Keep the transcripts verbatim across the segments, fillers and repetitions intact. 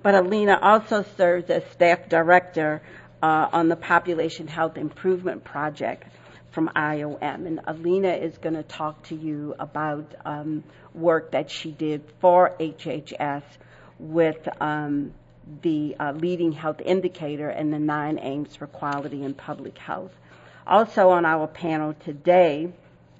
But Alina also serves as staff director uh, on the Population Health Improvement Project from I O M. And Alina is going to talk to you about um, work that she did for H H S with um, the uh, leading health indicator and the nine aims for quality in public health. Also on our panel today,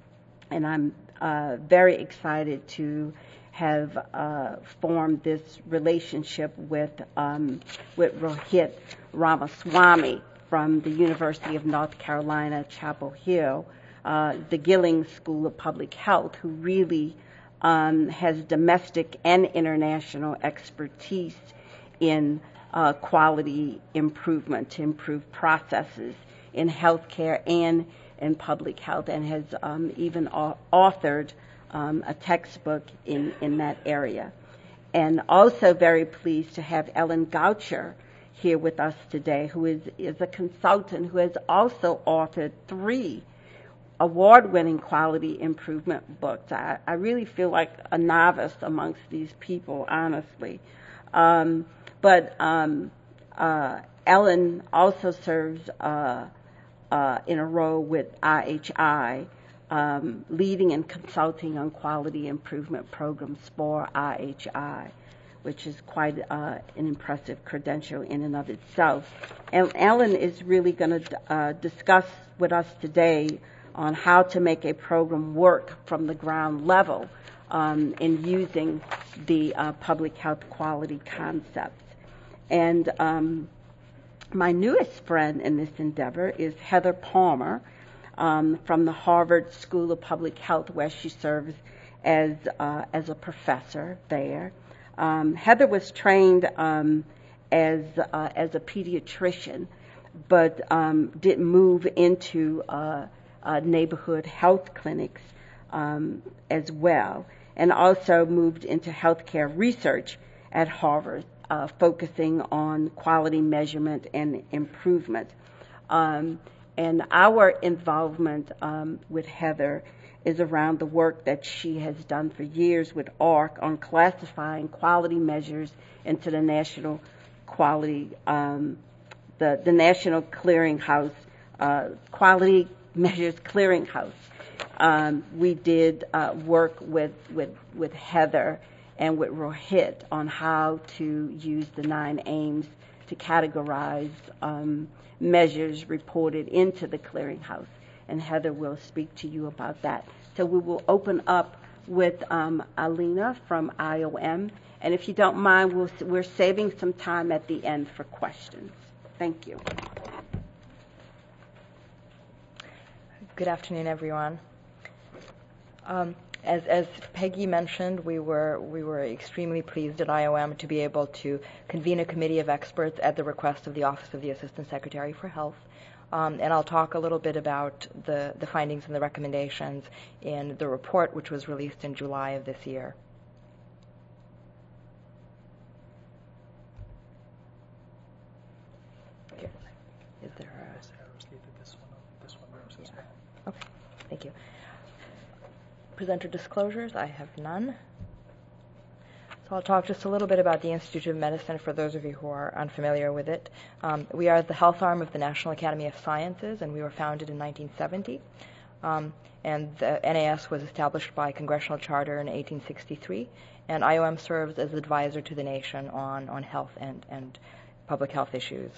and I'm uh, very excited to have uh, formed this relationship with um, with Rohit Ramaswamy from the University of North Carolina, Chapel Hill, uh, the Gillings School of Public Health, who really um, has domestic and international expertise in uh, quality improvement to improve processes in healthcare and in public health, and has um, even au- authored um, a textbook in, in that area. And also very pleased to have Ellen Goucher here with us today, who is, is a consultant who has also authored three award-winning quality improvement books. I, I really feel like a novice amongst these people, honestly. Um, but um, uh, Ellen also serves uh, uh, in a role with I H I, um, leading and consulting on quality improvement programs for I H I, which is quite uh, an impressive credential in and of itself. And Ellen is really going to uh, discuss with us today on how to make a program work from the ground level um, in using the uh, public health quality concepts. And um, my newest friend in this endeavor is Heather Palmer um, from the Harvard School of Public Health, where she serves as uh, as a professor there. Um, Heather was trained um, as uh, as a pediatrician, but um, did move into uh, uh, neighborhood health clinics um, as well, and also moved into healthcare research at Harvard, uh, focusing on quality measurement and improvement. Um, and our involvement um, with Heather is around the work that she has done for years with A R C on classifying quality measures into the national quality, um, the, the National Clearinghouse, uh, Quality Measures Clearinghouse. Um, we did uh, work with, with, with Heather and with Rohit on how to use the nine aims to categorize um, measures reported into the clearinghouse. And Heather will speak to you about that. So we will open up with um, Alina from I O M. And if you don't mind, we'll, we're saving some time at the end for questions. Thank you. Good afternoon, everyone. Um, as, as Peggy mentioned, we were we were extremely pleased at I O M to be able to convene a committee of experts at the request of the Office of the Assistant Secretary for Health. Um, and I'll talk a little bit about the, the findings and the recommendations in the report, which was released in July of this year. Here. Is there a... Yeah. Okay, thank you. Presenter disclosures, I have none. So I'll talk just a little bit about the Institute of Medicine for those of you who are unfamiliar with it. Um, we are the health arm of the National Academy of Sciences, and we were founded in nineteen seventy. Um, and the N A S was established by congressional charter in eighteen sixty-three, and I O M serves as advisor to the nation on, on health and, and public health issues.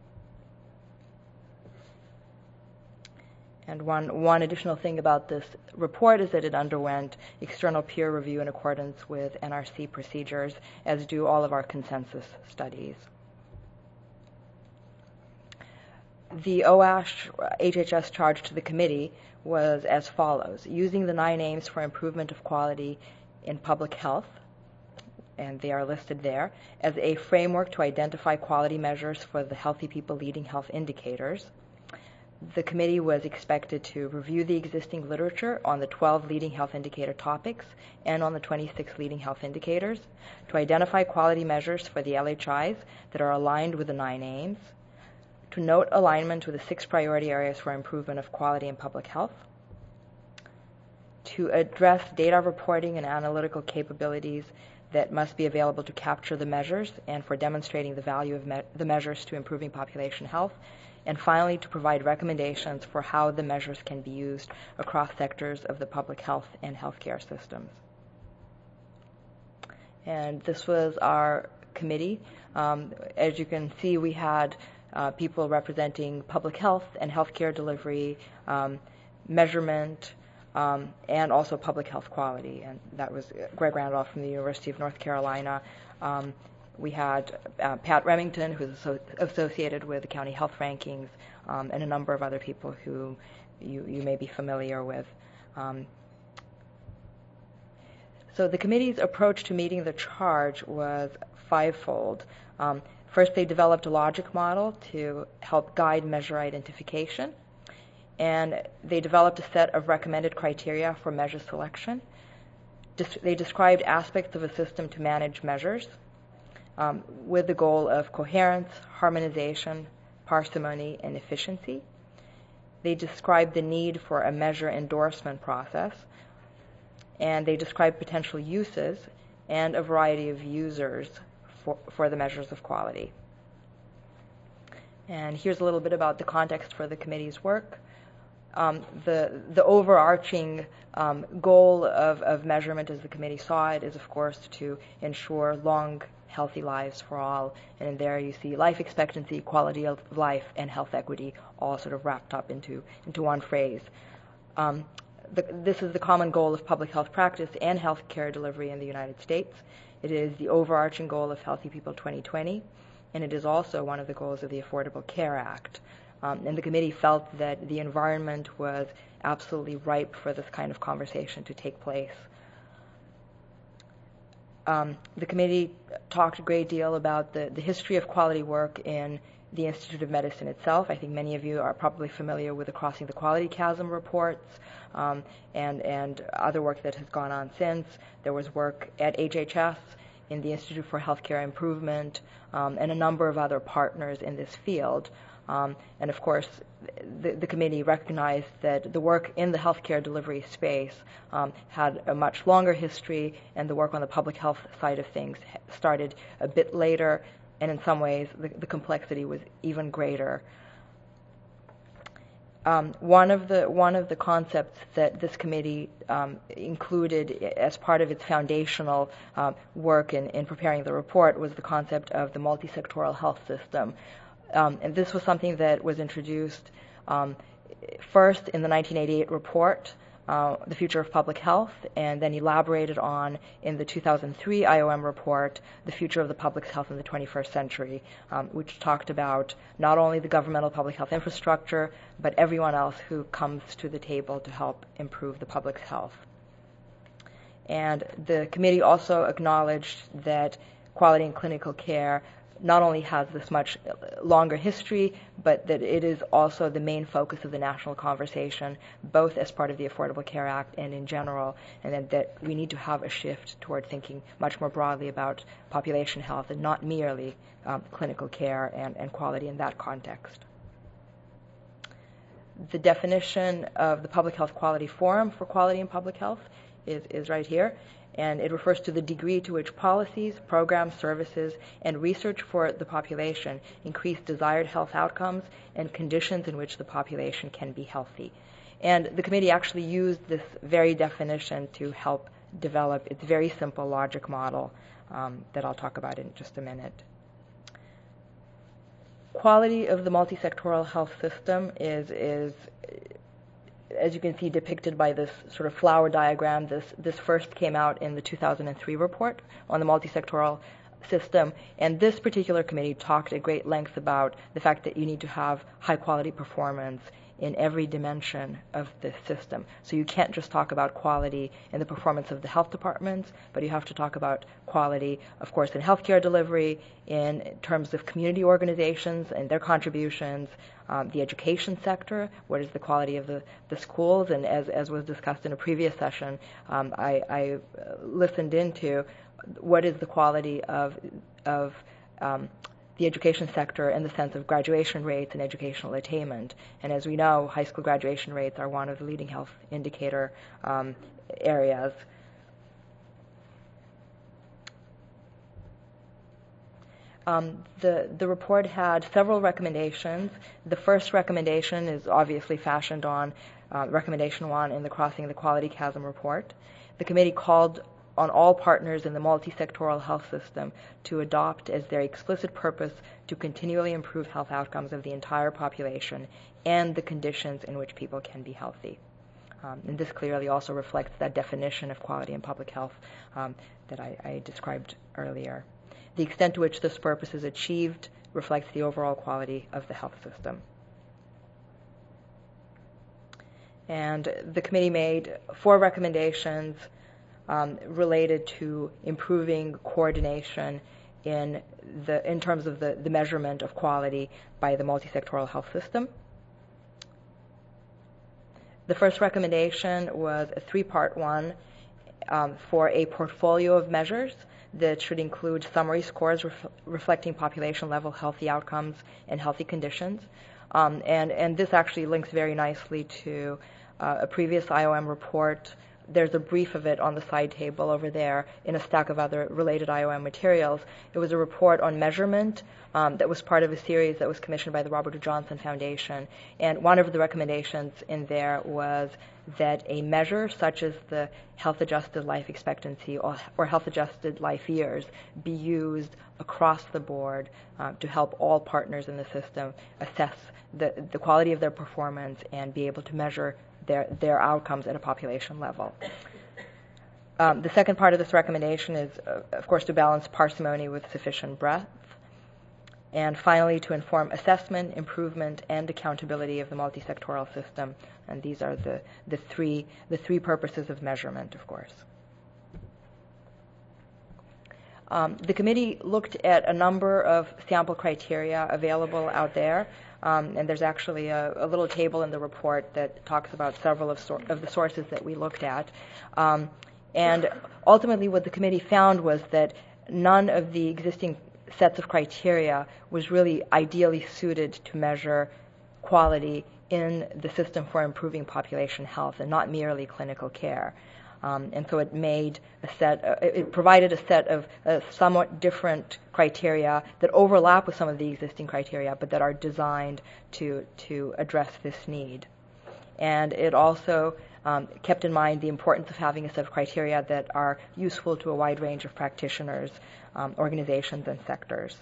And one, one additional thing about this report is that it underwent external peer review in accordance with N R C procedures, as do all of our consensus studies. The O A S H H H S charge to the committee was as follows: using the nine aims for improvement of quality in public health, and they are listed there, as a framework to identify quality measures for the healthy people leading health indicators. The committee was expected to review the existing literature on the twelve leading health indicator topics and on the twenty-six leading health indicators, to identify quality measures for the L H Is that are aligned with the nine aims, to note alignment with the six priority areas for improvement of quality in public health, to address data reporting and analytical capabilities that must be available to capture the measures and for demonstrating the value of me- the measures to improving population health. And finally, to provide recommendations for how the measures can be used across sectors of the public health and healthcare systems. And this was our committee. Um, as you can see, we had uh, people representing public health and healthcare delivery, um, measurement, um, and also public health quality. And that was Greg Randolph from the University of North Carolina. Um, we had uh, Pat Remington, who's asso- associated with the county health rankings, um, and a number of other people who you, you may be familiar with. Um, So the committee's approach to meeting the charge was fivefold. Um, first, they developed a logic model to help guide measure identification, and they developed a set of recommended criteria for measure selection. Des- they described aspects of a system to manage measures um, with the goal of coherence, harmonization, parsimony, and efficiency. They described the need for a measure endorsement process, and they describe potential uses and a variety of users for, for the measures of quality. And here's a little bit about the context for the committee's work. Um, the, the overarching um, goal of, of measurement, as the committee saw it, is, of course, to ensure long, healthy lives for all. And in there you see life expectancy, quality of life, and health equity all sort of wrapped up into, into one phrase. Um, The, this is the common goal of public health practice and healthcare delivery in the United States. It is the overarching goal of Healthy People twenty twenty, and it is also one of the goals of the Affordable Care Act. Um, and the committee felt that the environment was absolutely ripe for this kind of conversation to take place. Um, the committee talked a great deal about the, the history of quality work in the Institute of Medicine itself. I think many of you are probably familiar with the Crossing the Quality Chasm reports um, and, and other work that has gone on since. There was work at H H S, in the Institute for Healthcare Improvement, um, and a number of other partners in this field. Um, and of course, the, the committee recognized that the work in the healthcare delivery space um, had a much longer history, and the work on the public health side of things started a bit later, and in some ways the, the complexity was even greater. Um, one of the one of the concepts that this committee um, included as part of its foundational um, work in, in preparing the report was the concept of the multi-sectoral health system. Um, and this was something that was introduced um, first in the nineteen eighty-eight report, uh, The Future of Public Health, and then elaborated on in the two thousand three I O M report, The Future of the Public Health in the twenty-first Century, um, which talked about not only the governmental public health infrastructure, but everyone else who comes to the table to help improve the public's health. And the committee also acknowledged that quality in clinical care not only has this much longer history, but that it is also the main focus of the national conversation, both as part of the Affordable Care Act and in general, and that, that we need to have a shift toward thinking much more broadly about population health and not merely um, clinical care and, and quality in that context. The definition of the Public Health Quality Forum for Quality in Public Health is, is right here. And it refers to the degree to which policies, programs, services, and research for the population increase desired health outcomes and conditions in which the population can be healthy. And the committee actually used this very definition to help develop its very simple logic model um, that I'll talk about in just a minute. Quality of the multi-sectoral health system is, is as you can see depicted by this sort of flower diagram. This, this first came out in the two thousand three report on the multi-sectoral system, and this particular committee talked at great length about the fact that you need to have high-quality performance in every dimension of the system. So you can't just talk about quality in the performance of the health departments, but you have to talk about quality, of course, in healthcare delivery, in terms of community organizations and their contributions, um, the education sector, what is the quality of the, the schools, and as, as was discussed in a previous session, um, I, I listened into what is the quality of, of um, the education sector in the sense of graduation rates and educational attainment. And as we know, high school graduation rates are one of the leading health indicator um, areas. Um, the, the report had several recommendations. The first recommendation is obviously fashioned on uh, recommendation one in the Crossing the Quality Chasm report. The committee called on all partners in the multi-sectoral health system to adopt as their explicit purpose to continually improve health outcomes of the entire population and the conditions in which people can be healthy. Um, and this clearly also reflects that definition of quality in public health um, that I, I described earlier. The extent to which this purpose is achieved reflects the overall quality of the health system. And the committee made four recommendations um, related to improving coordination in the in terms of the, the measurement of quality by the multi-sectoral health system. The first recommendation was a three-part one um, for a portfolio of measures that should include summary scores ref- reflecting population-level healthy outcomes and healthy conditions. Um, and, and this actually links very nicely to uh, a previous I O M report. There's a brief of it on the side table over there in a stack of other related I O M materials. It was a report on measurement um, that was part of a series that was commissioned by the Robert Wood Johnson Foundation. And one of the recommendations in there was that a measure such as the health-adjusted life expectancy or, or health-adjusted life years be used across the board uh, to help all partners in the system assess the, the quality of their performance and be able to measure their, their outcomes at a population level. Um, the second part of this recommendation is, uh, of course, to balance parsimony with sufficient breadth. And finally, to inform assessment, improvement, and accountability of the multi-sectoral system. And these are the, the, three, the three purposes of measurement, of course. Um, the committee looked at a number of sample criteria available out there. Um, and there's actually a, a little table in the report that talks about several of, sor- of the sources that we looked at. Um, and ultimately what the committee found was that none of the existing sets of criteria was really ideally suited to measure quality in the system for improving population health and not merely clinical care. Um, and so it made a set, uh, it provided a set of uh, somewhat different criteria that overlap with some of the existing criteria, but that are designed to, to address this need. And it also um, kept in mind the importance of having a set of criteria that are useful to a wide range of practitioners, um, organizations, and sectors.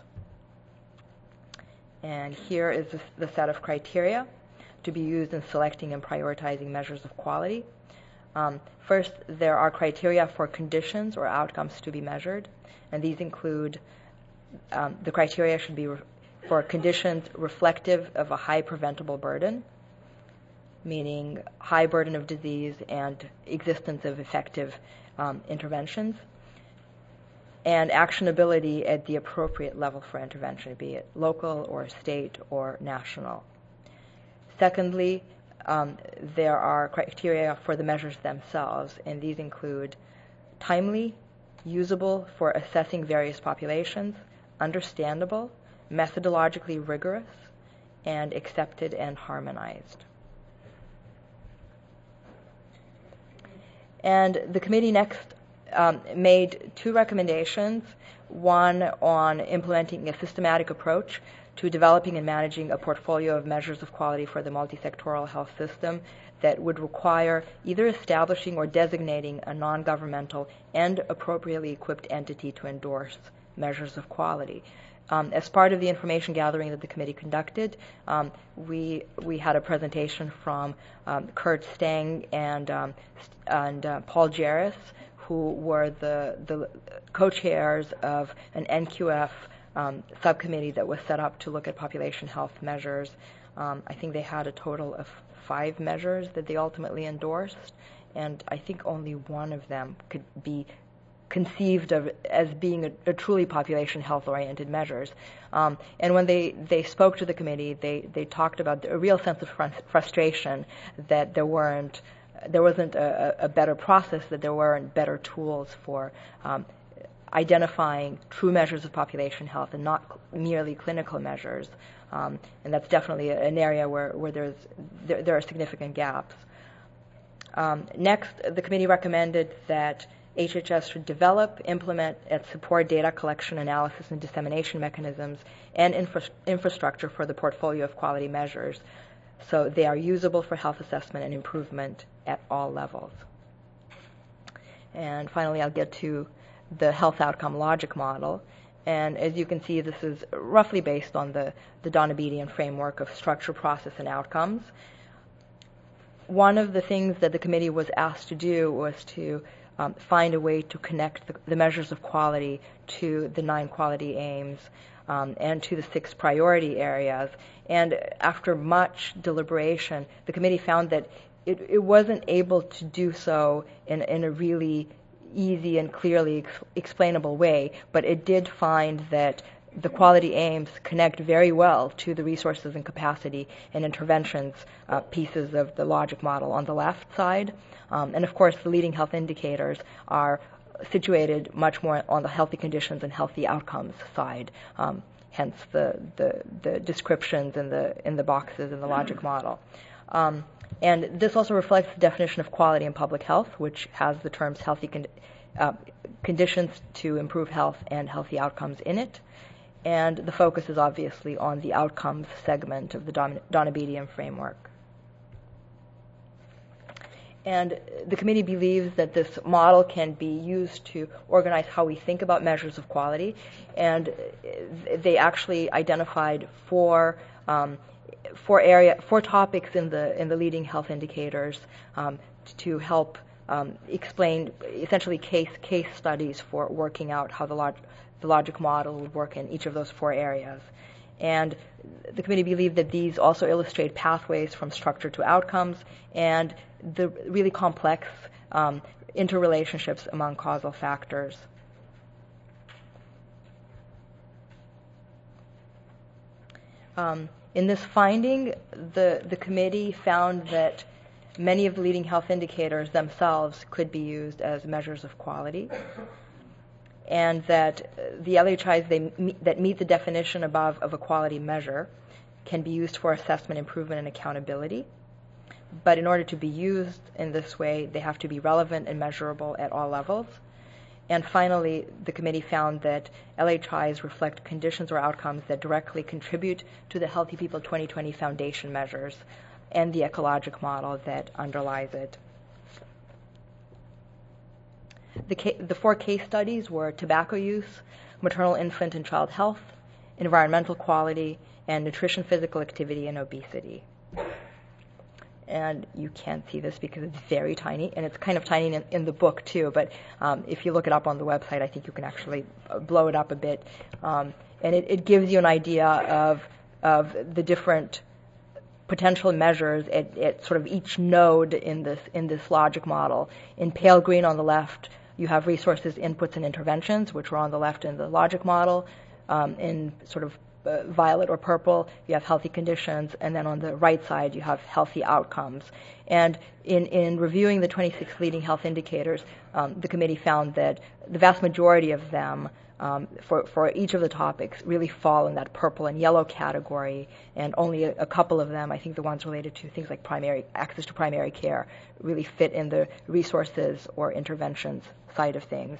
And here is the, the set of criteria to be used in selecting and prioritizing measures of quality. Um, first, there are criteria for conditions or outcomes to be measured, and these include um, the criteria should be re- for conditions reflective of a high preventable burden, meaning high burden of disease and existence of effective um, interventions, and actionability at the appropriate level for intervention, be it local or state or national. Secondly, Um, there are criteria for the measures themselves, and these include timely, usable for assessing various populations, understandable, methodologically rigorous, and accepted and harmonized. And the committee next um, made two recommendations, one on implementing a systematic approach to developing and managing a portfolio of measures of quality for the multi-sectoral health system that would require either establishing or designating a non-governmental and appropriately equipped entity to endorse measures of quality. Um, as part of the information gathering that the committee conducted, um, we we had a presentation from um, Kurt Stang and um, and uh, Paul Jarris, who were the the co-chairs of an N Q F Um, subcommittee that was set up to look at population health measures. Um, I think they had a total of five measures that they ultimately endorsed, and I think only one of them could be conceived of as being a, a truly population health-oriented measures. Um, and when they, they spoke to the committee, they, they talked about a real sense of frust- frustration that there weren't there wasn't a, a better process, that there weren't better tools for um, identifying true measures of population health and not merely clinical measures. Um, and that's definitely an area where, where there's, there, there are significant gaps. Um, next, the committee recommended that H H S should develop, implement, and support data collection, analysis, and dissemination mechanisms and infra- infrastructure for the portfolio of quality measures so they are usable for health assessment and improvement at all levels. And finally, I'll get to the health outcome logic model. And as you can see, this is roughly based on the, the Donabedian framework of structure, process, and outcomes. One of the things that the committee was asked to do was to um, find a way to connect the, the measures of quality to the nine quality aims um, and to the six priority areas. And after much deliberation, the committee found that it, it wasn't able to do so in, in a really easy and clearly ex- explainable way, but it did find that the quality aims connect very well to the resources and capacity and interventions uh, pieces of the logic model on the left side. Um, and of course, the leading health indicators are situated much more on the healthy conditions and healthy outcomes side, um, hence the, the, the descriptions in the, in the boxes in the logic model. Um, and this also reflects the definition of quality in public health, which has the terms healthy con- uh, conditions to improve health and healthy outcomes in it. And the focus is obviously on the outcomes segment of the Don- Donabedian framework. And the committee believes that this model can be used to organize how we think about measures of quality. And they actually identified four, um, four, area, four topics in the, in the leading health indicators um, to help um, explain essentially case, case studies for working out how the log- the logic model would work in each of those four areas. And the committee believed that these also illustrate pathways from structure to outcomes and the really complex um, interrelationships among causal factors. Um, in this finding, the, the committee found that many of the leading health indicators themselves could be used as measures of quality, and that the L H Is they meet, that meet the definition above of a quality measure can be used for assessment, improvement, and accountability. But in order to be used in this way, they have to be relevant and measurable at all levels. And finally, the committee found that L H Is reflect conditions or outcomes that directly contribute to the Healthy People twenty twenty Foundation measures and the ecologic model that underlies it. The, ca- the four case studies were tobacco use, maternal, infant, and child health, environmental quality, and nutrition, physical activity, and obesity. And you can't see this because it's very tiny, and it's kind of tiny in, in the book too, but um, if you look it up on the website, I think you can actually blow it up a bit. Um, and it, it gives you an idea of, of the different potential measures at, at sort of each node in this, in this logic model. In pale green on the left, you have resources, inputs, and interventions, which are on the left in the logic model. Um, in sort of uh, violet or purple, you have healthy conditions, and then on the right side, you have healthy outcomes. And in, in reviewing the twenty-six leading health indicators, um, the committee found that the vast majority of them, um, for, for each of the topics, really fall in that purple and yellow category, and only a, a couple of them, I think the ones related to things like primary access to primary care, really fit in the resources or interventions side of things.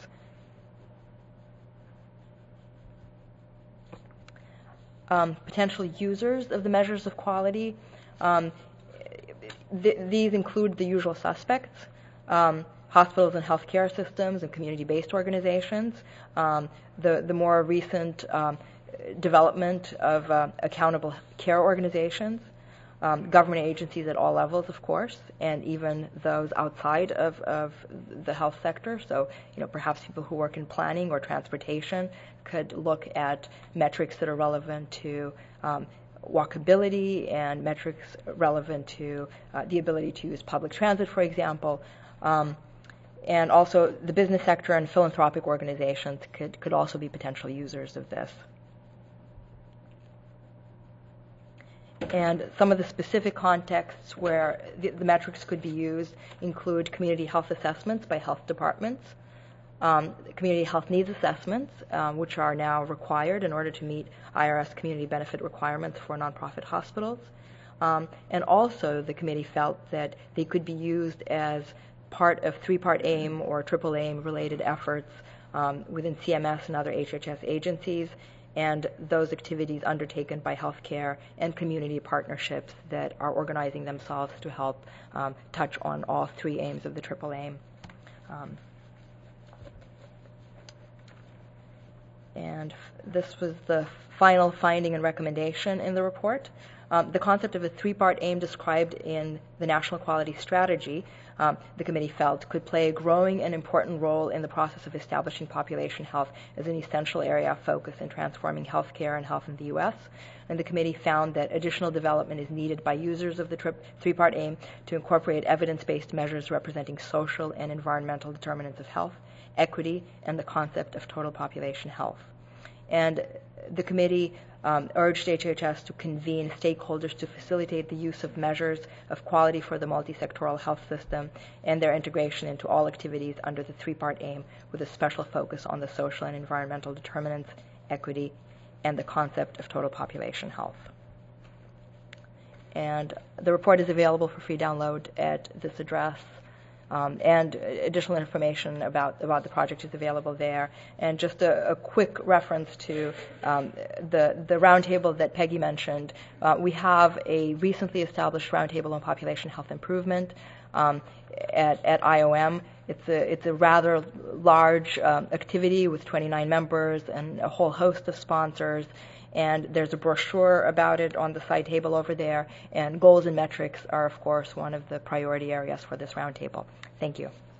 Um, potential users of the measures of quality, um, th- these include the usual suspects, um, hospitals and healthcare systems and community-based organizations, um, the, the more recent um, development of uh, accountable care organizations, Um, government agencies at all levels, of course, and even those outside of, of the health sector. So, you know, perhaps people who work in planning or transportation could look at metrics that are relevant to um, walkability and metrics relevant to uh, the ability to use public transit, for example. Um, and also the business sector and philanthropic organizations could, could also be potential users of this. And some of the specific contexts where the, the metrics could be used include community health assessments by health departments, um, community health needs assessments, um, which are now required in order to meet I R S community benefit requirements for nonprofit hospitals. Um, and also the committee felt that they could be used as part of three-part AIM or triple AIM related efforts um, within C M S and other H H S agencies, and those activities undertaken by healthcare and community partnerships that are organizing themselves to help um, touch on all three aims of the triple AIM. Um, and f- this was the final finding and recommendation in the report. Um, the concept of a three-part AIM described in the National Quality Strategy, um, the committee felt, could play a growing and important role in the process of establishing population health as an essential area of focus in transforming healthcare and health in the U S. And the committee found that additional development is needed by users of the trip, three-part AIM to incorporate evidence-based measures representing social and environmental determinants of health, equity, and the concept of total population health. And the committee um, urged H H S to convene stakeholders to facilitate the use of measures of quality for the multi-sectoral health system and their integration into all activities under the three-part AIM, with a special focus on the social and environmental determinants, equity, and the concept of total population health. And the report is available for free download at this address. Um, and additional information about, about the project is available there. And just a, a quick reference to um, the, the roundtable that Peggy mentioned. Uh, we have a recently established roundtable on population health improvement um, at, at I O M. It's a, it's a rather large um, activity with twenty-nine members and a whole host of sponsors. And there's a brochure about it on the side table over there. And goals and metrics are, of course, one of the priority areas for this roundtable. Thank you.